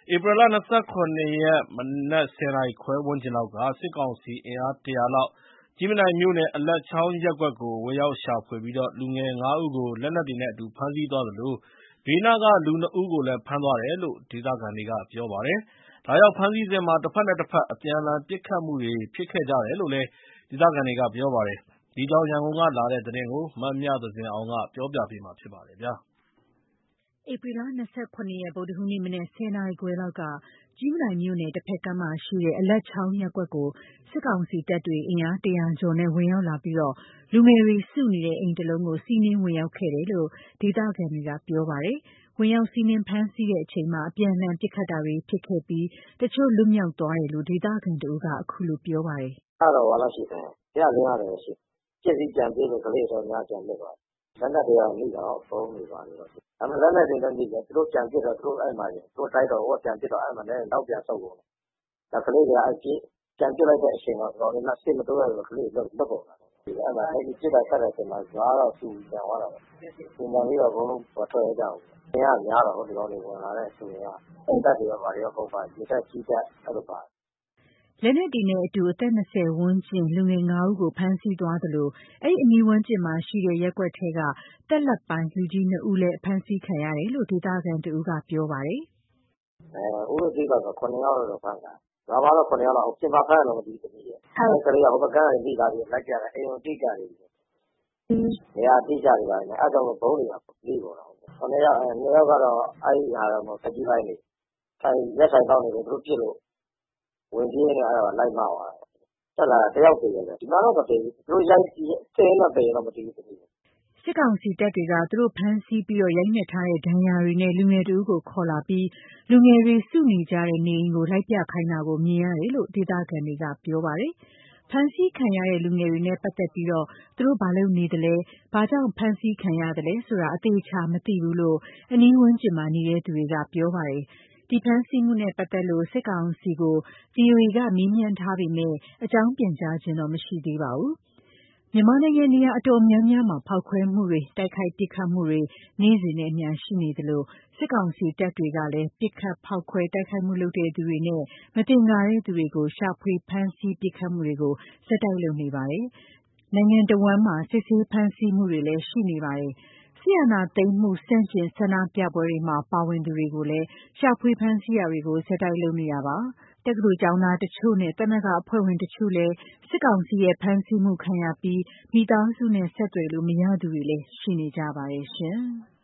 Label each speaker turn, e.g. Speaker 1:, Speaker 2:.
Speaker 1: ဧပြီလ ၂၇ ရက်မနက် 10 နာရီခွဲဝန်းကျင်လောက်က စစ်ကောင်စီအင်အား ၁၀၀ လောက် ကြည့်မြင်တိုင်မြို့နယ် အလတ်ချောင်းရပ်ကွက်ကို ဝင်ရောက်ရှာဖွေပြီး လူငယ် ၅ ဦးကို လက်နက်တွေနဲ့အတူ ဖမ်းဆီးသွားသလို ဘေးနားက လူ ၂ ဦးကိုလည်း ဖမ်းသွားတယ်လို့ ဒေသခံတွေက ပြောပါတယ်။ ဒါကြောင့် ဖမ်းဆီးစဉ် တဖက်နဲ့တဖက် အပြန်အလှန်ပစ်ခတ်မှုတွေ ဖြစ်ခဲ့ကြတယ်လို့ ဒေသခံတွေက ပြောပါတယ်။ ဒီအကြောင်း ရန်ကုန်ကလာတဲ့သတင်းကို မမြသဇင်အောင်က ပြောပြပါမယ်။
Speaker 2: ဧပြီလ ၂၇ ရက် ဗုဒ္ဓဟူးနေ့ မနက် 10 နာရီခွဲလောက်က ကြည့်မြင်တိုင်မြို့နယ် တဖက်ကမ်းမှာရှိတဲ့ အလတ်ချောင်းရပ်ကွက်ကို စစ်ကောင်စီတပ်တွေ အင်အား ၁၀၀ ကျော်နဲ့ ဝင်ရောက်လာပြီး လူငယ်တွေစုနေတဲ့ အိမ်တလုံးကို စီးနင်းဝင်ရောက်ခဲ့တယ်လို့ ဒေသခံတွေက ပြောပါတယ်။ ဝင်ရောက်စီးနင်းဖမ်းဆီးတဲ့အချိန်မှာ အပြန်အလှန်ပစ်ခတ်တာတွေဖြစ်ခဲ့ပြီး တချို့လွတ်မြောက်သွားတယ်လို့ ဒေသခံတဦးက အခုလိုပြောပါတယ်။
Speaker 3: “အဲ့တော့ ရှိတယ်။ ၁၄၀ ရှိတယ်။ ပစ္စည်းပြန်ပေးလို့ ကလေးတွေတော့ပြန်လွတ်သွားတယ်။ လက်နက်တွေတော့မိတာပေါ့။ ဗုံးတွေဘာတွေတော့။ ဒါပေမဲ့လက်နက်တွေတော့မိတယ်။ သူတို့ပြန်ပစ်တော့ သူတို့တိုက်တော့ ဟိုကပြန်ပစ်တော့ နောက်ပြန်ဆုတ်ကုန်တယ်။ ကလေးတွေကပြန်ပစ်လိုက်တဲ့အချိန်မှာ ရှေ့မတိုးလိုက်တော့ ကလေးတွေလွတ်ကုန်တာ။ အဲ့မှာပစ်တာခတ်တဲ့အချိန်မှာ ရွာကတော့ဆူညံသွားတာပေါ့။ ဆူညံပြီးတော့ အကုန်လုံးမထွက်ရဲကြဘူး။ အင်အားများတာကို ဒီကောင်တွေဝင်လာတဲ့အချိန်က တပ်တွေရောဘာတွေရောအကုန်ပါတယ်။ ရေတပ်ကြည်းတပ်အဲ့လိုပါတယ်။ ”
Speaker 2: လက်နက်တွေနဲ့အတူ အသက် 20 ဝန်းကျင် လူငယ် ၅ ဦးကို ဖမ်းဆီးသွားသလို အဲ့အနီးဝန်းကျင်မှာရှိတဲ့ ရပ်ကွက်ထဲက တပ်လတ်ပိုင်းလူကြီး 2 ဦးလည်း ဖမ်းဆီးခံရတယ်လို့ ဒေသခံတဦးက ပြောပါတယ်။
Speaker 3: “ဦးတို့သိသလောက်ဆို ၇ ယောက်လောက်တော့ဖမ်းခံရတယ်။ ရွာမှာတော့ ၇ ယောက်လောက် အပြင်မှာဖမ်းတယ်တော့မသိဘူး။ အဲ့ကလေးက ဟိုဘက်ကမ်းကနေမိထားပြီးလိုက်ပြတယ်။ အိမ်ကိုအတိအကျတွေ နေရာအတိအကျတွေဘာတွေနဲ့ အဲ့ကြောင့်မို့ဗုံးတွေကမိကုန်တာ။ ၇ ယောက် 2 ယောက်ကတော့ အဲ့သက်ကြီးပိုင်းတွေ ရက်ဆိုင်စောင့်နေတုန်း သူတို့ပစ်လို့ဝင်ပြေးရင်းနဲ့ လိုက်မှသွားတာ။ တက်လာတာ 1 ယောက်သေတယ်။ ဒီမှာတော့မသေဘူး။ သူတို့တက်ရင်းနဲ့သေရင်တော့မသိဘူး။ ”
Speaker 2: စစ်ကောင်စီတပ်တွေက သူတို့ဖမ်းဆီးပြီး ရိုက်နှက်ထားတဲ့ ဒဏ်ရာတွေနဲ့ လူငယ်တဦးကိုခေါ်လာပြီး လူငယ်တွေစုနေကြတဲ့ နေအိမ်ကို လိုက်ပြခိုင်းတာကို မြင်ရတယ်လို့ ဒေသခံတွေက ပြောပါတယ်။ ဖမ်းဆီးခံရတဲ့လူငယ်တွေနဲ့ပတ်သက်ပြီး သူတို့ဘာလုပ်နေသလဲ ဘာကြောင့်ဖမ်းဆီးခံရသလဲဆိုတာ အသေအချာမသိဘူးလို့ အနီးဝန်းကျင်မှာနေတဲ့သူတွေက ပြောပါတယ်။ ဒီဖမ်းဆီးမှုနဲ့ပတ်သက်လို့ စစ်ကောင်စီကို VOA က မေးမြန်းထားပေမဲ့ အကြောင်းပြန်ကြားခြင်းတော့ မရှိသေးပါဘူး။ မြန်မာနိုင်ငံနေရာအတော်များများမှာ ဖောက်ခွဲမှုတွေ တိုက်ခိုက်ပစ်ခတ်မှုတွေ နေ့စဉ်နဲ့အမျှရှိနေသလို စစ်ကောင်စီတပ်တွေကလည်း ပစ်ခတ်ဖောက်ခွဲတိုက်ခိုက်မှုလုပ်တဲ့သူတွေနဲ့ မသင်္ကာတဲ့သူတွေကို ရှာဖွေဖမ်းဆီးပစ်ခတ်မှုတွေကို ဆက်တိုက်လုပ်နေပါတယ်။ နိုင်ငံတဝန်းမှာ စစ်ဆေးဖမ်းဆီးမှုတွေလည်း ရှိနေပါတယ်။ စစ်အာဏာသိမ်းမှုဆန့်ကျင်ဆန္ဒပြပွဲတွေမှာ ပါဝင်သူတွေကိုလည်း ရှာဖွေဖမ်းဆီးတာတွေကို ဆက်တိုက်လုပ်နေတာပါ။ တက္ကသိုလ်ကျောင်းသားတချို့နဲ့ သမဂ္ဂအဖွဲ့ဝင်တချို့လည်း စစ်ကောင်စီရဲ့ ဖမ်းဆီးမှုခံရပြီး မိသားစုနဲ့ဆက်သွယ်လို့မရသူတွေလည်း ရှိနေကြပါတယ်ရှင်။